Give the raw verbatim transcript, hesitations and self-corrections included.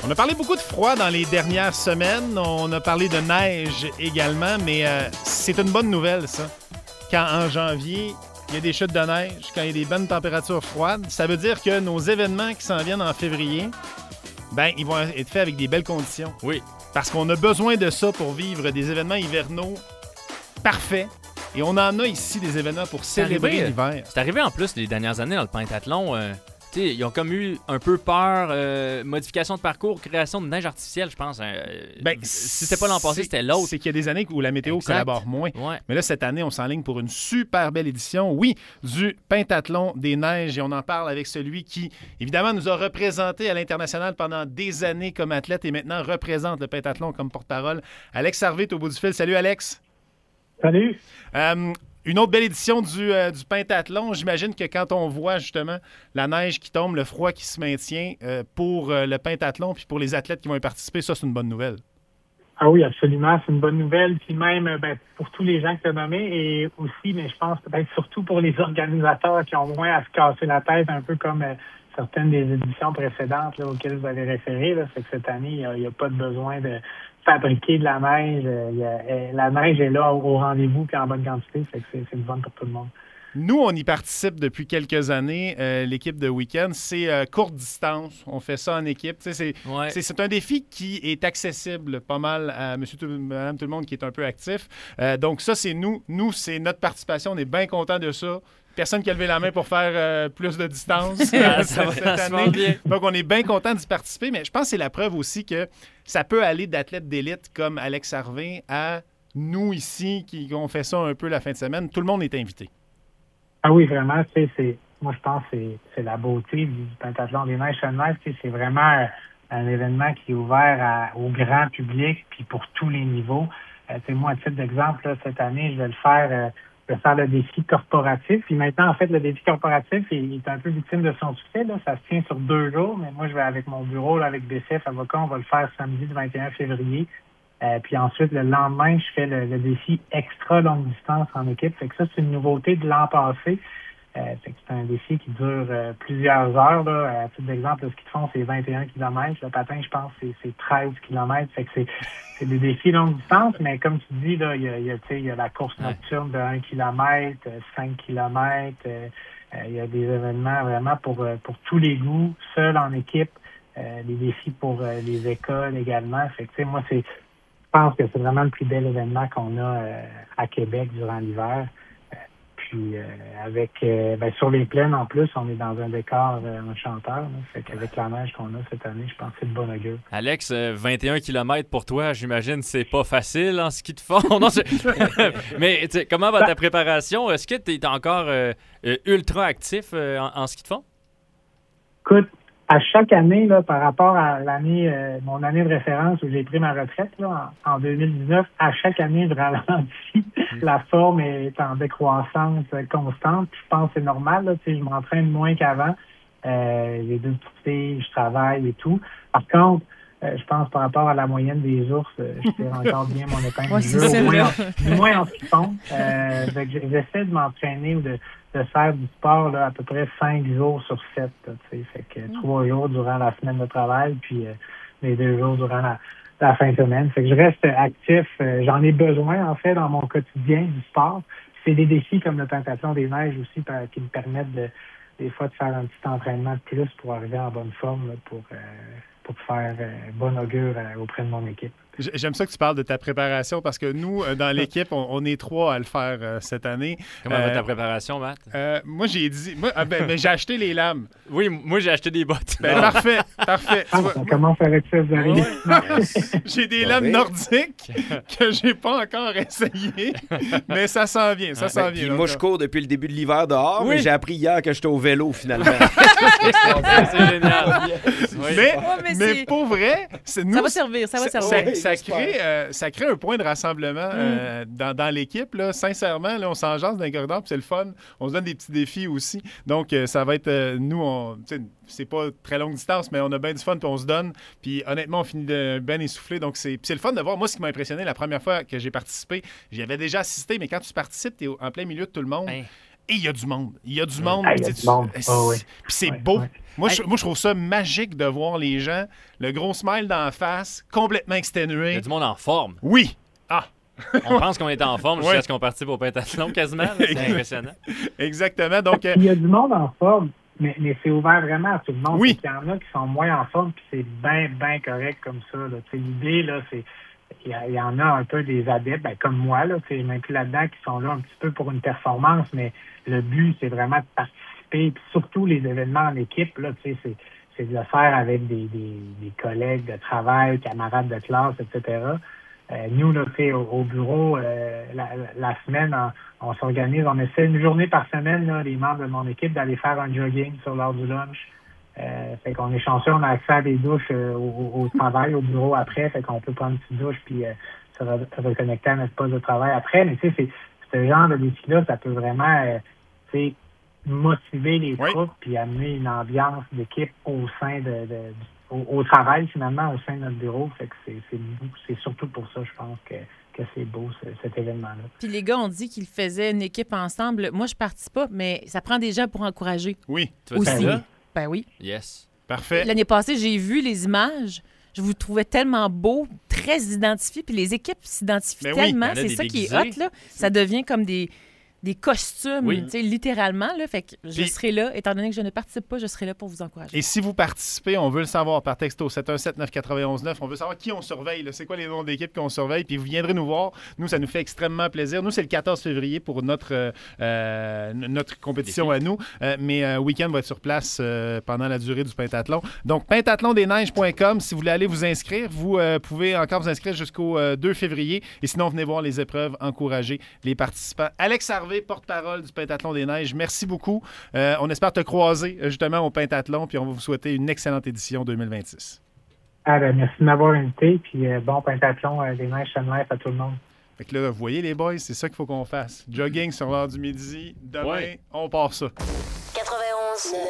On a parlé beaucoup de froid dans les dernières semaines. On a parlé de neige également, mais euh, c'est une bonne nouvelle, ça. Quand en janvier, il y a des chutes de neige, quand il y a des bonnes températures froides, ça veut dire que nos événements qui s'en viennent en février, ben, ils vont être faits avec des belles conditions. Oui. Parce qu'on a besoin de ça pour vivre des événements hivernaux parfaits. Et on en a ici des événements pour célébrer l'hiver. C'est arrivé en plus les dernières années dans le pentathlon. Euh, ils ont comme eu un peu peur. Euh, modification de parcours, création de neige artificielle, je pense. Euh, ben, si c'était pas l'an passé, c'était l'autre. C'est qu'il y a des années où la météo exact. collabore moins. Ouais. Mais là, cette année, on s'enligne pour une super belle édition, oui, du pentathlon des neiges. Et on en parle avec celui qui, évidemment, nous a représenté à l'international pendant des années comme athlète et maintenant représente le pentathlon comme porte-parole. Alex Harvey est au bout du fil. Salut, Alex. Salut. Euh, une autre belle édition du, euh, du pentathlon. J'imagine que quand on voit justement la neige qui tombe, le froid qui se maintient euh, pour euh, le pentathlon puis pour les athlètes qui vont y participer, ça, c'est une bonne nouvelle. Ah oui, absolument. C'est une bonne nouvelle. Puis même ben, pour tous les gens que tu as nommés et aussi, mais je pense peut-être surtout pour les organisateurs qui ont moins à se casser la tête, un peu comme euh, certaines des éditions précédentes là, auxquelles vous avez référé. Là, c'est que cette année, il n'y a, a pas de besoin de fabriquer de la neige. Il y a, la neige est là au rendez-vous puis en bonne quantité. Fait que c'est, c'est une bonne pour tout le monde. Nous, on y participe depuis quelques années, euh, l'équipe de week-end. C'est euh, courte distance. On fait ça en équipe. C'est, ouais. c'est, c'est un défi qui est accessible pas mal à monsieur, tout, madame, tout le monde qui est un peu actif. Euh, donc ça, c'est nous. Nous, c'est notre participation. On est bien contents de ça. Personne qui a levé la main pour faire euh, plus de distance euh, cette, cette année. Donc, on est bien content d'y participer. Mais je pense que c'est la preuve aussi que ça peut aller d'athlètes d'élite comme Alex Harvey à nous ici qui on fait ça un peu la fin de semaine. Tout le monde est invité. Ah oui, vraiment. C'est, c'est, moi, je pense que c'est, c'est la beauté du pentathlon des neiges sur neige. C'est vraiment un événement qui est ouvert à, au grand public puis pour tous les niveaux. Euh, moi, à titre d'exemple, là, cette année, je vais le faire... Euh, de faire le défi corporatif. Puis maintenant, en fait, le défi corporatif, il est un peu victime de son succès. Là. Ça se tient sur deux jours, mais moi, je vais avec mon bureau, là, avec B C F Avocat, on va le faire samedi le vingt et un février. Euh, puis ensuite, le lendemain, je fais le, le défi extra longue distance en équipe. Fait que ça, c'est une nouveauté de l'an passé. Euh, fait que c'est un défi qui dure euh, plusieurs heures. Là. À titre d'exemple, le ski de fond, c'est vingt et un kilomètres. Le patin, je pense, c'est, c'est treize kilomètres. Fait que c'est, c'est des défis longue distance, mais comme tu dis, là, il y a, il y a, il y a la course nocturne de un kilomètre, cinq kilomètres. Euh, euh, il y a des événements vraiment pour, pour tous les goûts, seul en équipe. Euh, des défis pour euh, les écoles également. Fait que, moi, c'est, je pense que c'est vraiment le plus bel événement qu'on a euh, à Québec durant l'hiver. Puis euh, avec euh, ben, sur les plaines en plus, on est dans un décor euh, enchanteur. Fait qu'avec la neige qu'on a cette année, je pense que c'est de bon augure. Alex, euh, vingt et un kilomètres pour toi, j'imagine c'est pas facile en ski de fond. Non, mais comment va ta préparation? Est-ce que tu es encore euh, ultra actif euh, en, en ski de fond? Écoute, à chaque année, là, par rapport à l'année, euh, mon année de référence où j'ai pris ma retraite là, en, en deux mille dix-neuf, à chaque année, je ralentis. La forme est en décroissance constante. Je pense que c'est normal. Là, je m'entraîne moins qu'avant. Euh, j'ai deux petites filles, je travaille et tout. Par contre, euh, je pense par rapport à la moyenne des ours, euh, je tire encore bien mon épingle ouais, du jeu, au moins, en, moins en ski de fond. Euh, j'essaie de m'entraîner ou de de faire du sport là, à peu près cinq jours sur sept. Là, fait que mmh. trois jours durant la semaine de travail, puis euh, les deux jours durant la, la fin de semaine. Fait que je reste actif. Euh, j'en ai besoin, en fait, dans mon quotidien du sport. C'est des défis comme le pentathlon des neiges aussi par, qui me permettent de, des fois de faire un petit entraînement de plus pour arriver en bonne forme, là, pour, euh, pour faire euh, bon augure euh, auprès de mon équipe. J'aime ça que tu parles de ta préparation parce que nous, dans l'équipe, on, on est trois à le faire euh, cette année. Comment euh, va ta préparation, Matt? Euh, moi, j'ai dit... Moi, ah, ben, ben, j'ai acheté les lames. Oui, moi, j'ai acheté des bottes. Ben, parfait, parfait. Ah, on commence avec ça, vous arrivez. J'ai des lames ouais. nordiques que j'ai pas encore essayées, mais ça s'en vient, ça s'en ben, vient. Puis moi, je cours depuis le début de l'hiver dehors, oui. mais j'ai appris hier que j'étais au vélo, finalement. C'est génial. Oui. Mais, oh, mais, mais pour vrai, c'est nous, ça va servir, ça va servir. Ça, ça, crée, euh, ça crée un point de rassemblement mm. euh, dans, dans l'équipe. Là. Sincèrement, là, on s'enjase dans les corridors, puis c'est le fun. On se donne des petits défis aussi. Donc, euh, ça va être, euh, nous, on, c'est pas très longue distance, mais on a bien du fun, puis on se donne. Puis honnêtement, on finit de bien essoufflé. Donc, c'est, c'est le fun de voir. Moi, ce qui m'a impressionné la première fois que j'ai participé, j'y avais déjà assisté, mais quand tu participes, tu es en plein milieu de tout le monde. Hein. Et il y a du monde. Il y a du monde. Ah, il y a du monde. Oh, oui. Puis c'est ouais, beau. Ouais. Moi, je, moi, je trouve ça magique de voir les gens, le gros smile d'en face, complètement exténué. Il y a du monde en forme. Oui. Ah. On pense qu'on est en forme jusqu'à Ouais. ce qu'on participe au pentathlon quasiment. là. C'est impressionnant. Exactement. Donc, euh, Il y a du monde en forme, mais, mais c'est ouvert vraiment à tout le monde. Oui. Il y en a qui sont moins en forme, puis c'est bien, bien correct comme ça. Là. L'idée, là, c'est il y, y en a un peu des adeptes, ben, comme moi, là, m'inclus là-dedans, qui sont là un petit peu pour une performance, mais le but, c'est vraiment de participer, puis surtout les événements en équipe, là, c'est, c'est de le faire avec des, des, des collègues de travail, camarades de classe, et cetera. Euh, nous, là, au, au bureau, euh, la, la semaine, on, on s'organise, on essaie une journée par semaine, là, les membres de mon équipe, d'aller faire un jogging sur l'heure du lunch. Euh, fait qu'on est chanceux, on a accès à des douches euh, au, au travail, au bureau après, fait qu'on peut prendre une petite douche puis euh, se, re- se reconnecter à notre poste de travail après. Mais tu sais, c'est ce genre de défi-là, ça peut vraiment euh, tu sais, motiver les Oui. troupes puis amener une ambiance d'équipe au sein de, de au, au travail, finalement, au sein de notre bureau. Fait que c'est, c'est, c'est surtout pour ça, je pense, que, que c'est beau, ce, cet événement-là. Puis les gars ont dit qu'ils faisaient une équipe ensemble. Moi, je participe pas, mais ça prend des gens pour encourager oui. Tu vas aussi. faire ça? Ben oui. Yes. Parfait. L'année passée, j'ai vu les images. Je vous trouvais tellement beau, très identifié. Puis les équipes s'identifient Ben oui, tellement. il y en a C'est des ça qui est déguisés. hot, là. Ça devient comme des, des costumes, Oui. tu sais, littéralement. Là. Fait que je Puis- serai là. Étant donné que je ne participe pas, je serai là pour vous encourager. Et si vous participez, on veut le savoir par texto sept un sept neuf neuf un neuf. On veut savoir qui on surveille. là. C'est quoi les noms d'équipes qu'on surveille. Puis vous viendrez nous voir. Nous, ça nous fait extrêmement plaisir. Nous, c'est le quatorze février pour notre, euh, euh, notre compétition à nous. Euh, mais euh, Week-end va être sur place euh, pendant la durée du pentathlon. Donc, pentathlon des neiges point com. Si vous voulez aller vous inscrire, vous euh, pouvez encore vous inscrire jusqu'au euh, deux février. Et sinon, venez voir les épreuves, encourager les participants. Alex Harvey, porte-parole du Pentathlon des Neiges, merci beaucoup. Euh, on espère te croiser euh, justement au Pentathlon, puis on va vous souhaiter une excellente édition deux mille vingt-six. Ah, ben, merci de m'avoir invité, puis euh, bon pentathlon euh, des neiges Sun Life à tout le monde. Fait que là, vous voyez les boys, c'est ça qu'il faut qu'on fasse. Jogging sur l'heure du midi. Demain, Ouais. on part ça. quatre-vingt-onze